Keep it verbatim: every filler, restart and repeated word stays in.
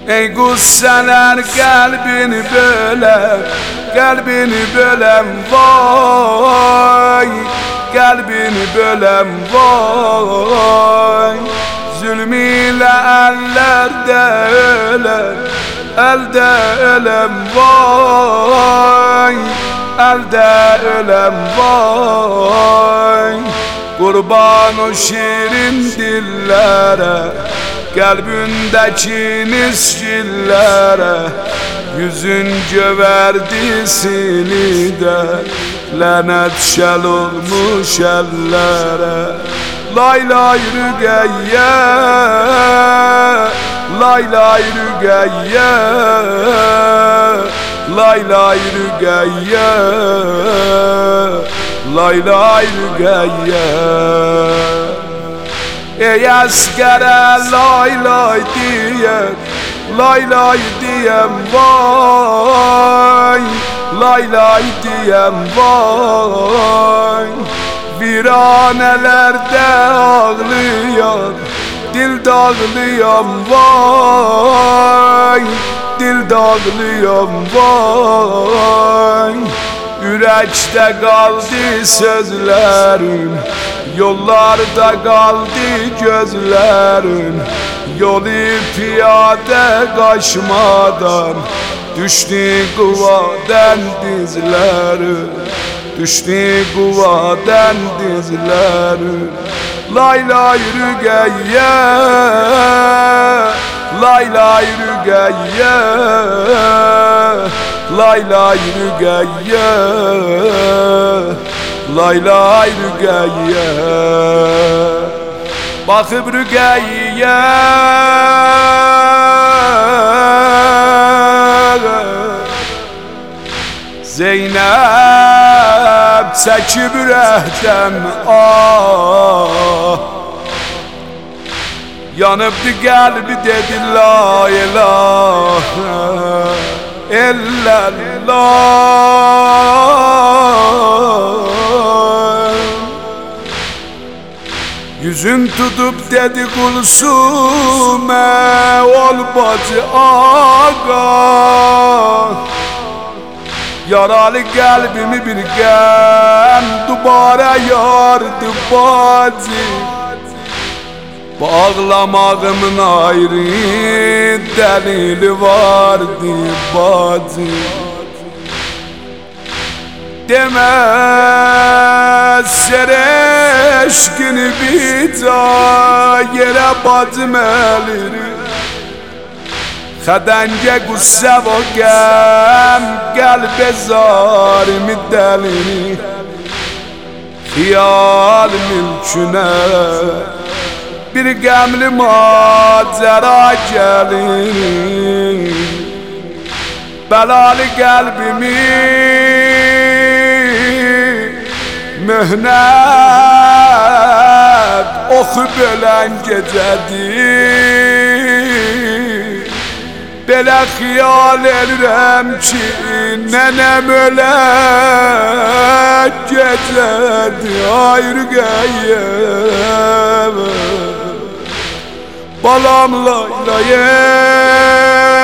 Ey qüsseler qəlbini böləm, qəlbini böləm vay, qəlbini böləm vay. Zülm ilə əllərdə öləm, əldə öləm vay, əldə öləm vay. Qurban o şirin dillərə, qəlbindəki nisgillərə, yüzün gövərdisini də lənət şəl olmuş əllərə. Lay lay rüqəyyə, lay lay rüqəyyə, lay lay rüqəyyə, lay lay rüqəyyə. Ey əskərə lay lay deyəm, lay lay deyəm vay, lay lay deyəm vay. Viranələrdə ağlayan, dil dağlayan vay, dil dağlayan vay. Ürəkdə qaldı sözlərin, yollarda qaldı gözlərin. Yolu piyadə qaşmadan düşdü quvadan dizlərin, düşdü quvadan dizlərin. Lay lay rüqəyyə, lay lay rüqəyyə, lay lay rüqəyyə, lay lay rüqəyyə. Baxıb rüqəyyə Zeynəb çəkib ürəkdən ah, yanıbdı qəlbi dedi la ilahe illallah. Yüzün tutup dedi Kulsum'e ol bacı ağa. Yaralı qəlbimi bir qəm dubara yardı bacı. Bağlamağımın ayrı dəlili vardı bacı. Demez eşkini bica yere bacım elir. Xədəngə qüssə və qəm qəlbə zarimi dəlir. Xiyal mülkünə bir qəmli macəra gəlir. Bəlalı qəlbimi möhnət oxu bölən gecədir. Belə xiyal edirəm ki, nənəm ölən gecədir. Ay rüqəyyə balam lay lay